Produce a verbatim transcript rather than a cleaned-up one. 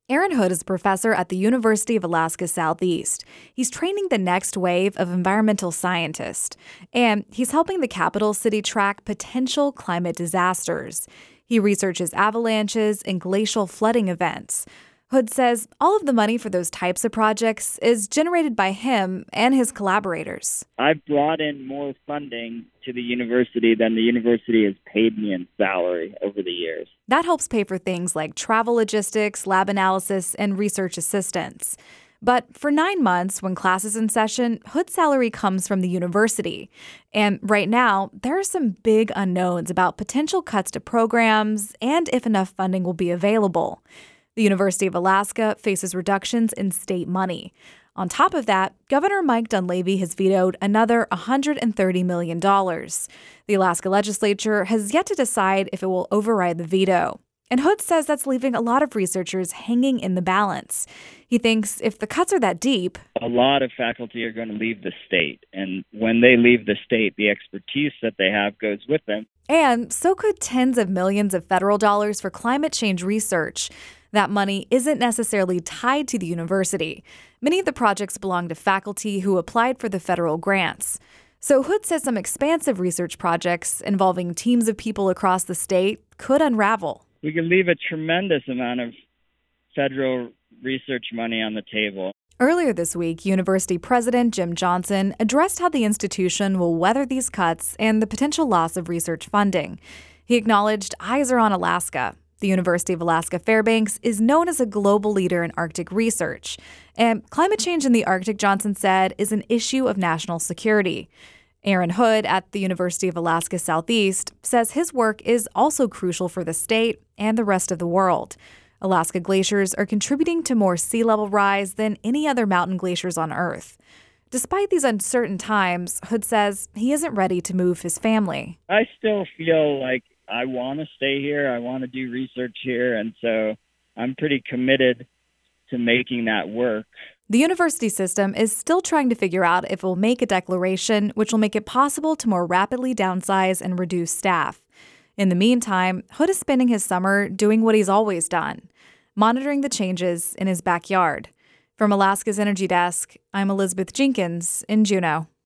Aaron Hood is a professor at the University of Alaska Southeast. He's training the next wave of environmental scientists, and he's helping the capital city track potential climate disasters. He researches avalanches and glacial flooding events. Hood says all of the money for those types of projects is generated by him and his collaborators. I've brought in more funding to the university than the university has paid me in salary over the years. That helps pay for things like travel logistics, lab analysis, and research assistance. But for nine months, when class is in session, Hood's salary comes from the university. And right now, there are some big unknowns about potential cuts to programs and if enough funding will be available. The University of Alaska faces reductions in state money. On top of that, Governor Mike Dunleavy has vetoed another one hundred thirty million dollars. The Alaska legislature has yet to decide if it will override the veto. And Hood says that's leaving a lot of researchers hanging in the balance. He thinks if the cuts are that deep, a lot of faculty are going to leave the state. And when they leave the state, the expertise that they have goes with them. And so could tens of millions of federal dollars for climate change research. That money isn't necessarily tied to the university. Many of the projects belong to faculty who applied for the federal grants. So Hood says some expansive research projects involving teams of people across the state could unravel. We could leave a tremendous amount of federal research money on the table. Earlier this week, University President Jim Johnson addressed how the institution will weather these cuts and the potential loss of research funding. He acknowledged eyes are on Alaska. The University of Alaska Fairbanks is known as a global leader in Arctic research. And climate change in the Arctic, Johnson said, is an issue of national security. Aaron Hood at the University of Alaska Southeast says his work is also crucial for the state and the rest of the world. Alaska glaciers are contributing to more sea level rise than any other mountain glaciers on Earth. Despite these uncertain times, Hood says he isn't ready to move his family. I still feel like I want to stay here. I want to do research here. And so I'm pretty committed to making that work. The university system is still trying to figure out if it will make a declaration which will make it possible to more rapidly downsize and reduce staff. In the meantime, Hood is spending his summer doing what he's always done, monitoring the changes in his backyard. From Alaska's Energy Desk, I'm Elizabeth Jenkins in Juneau.